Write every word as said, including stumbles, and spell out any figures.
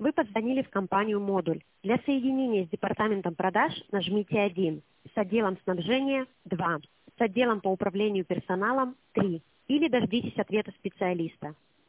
Вы позвонили в компанию «Модуль». Для соединения с департаментом продаж нажмите один, с отделом снабжения – два, с отделом по управлению персоналом – три или дождитесь ответа специалиста.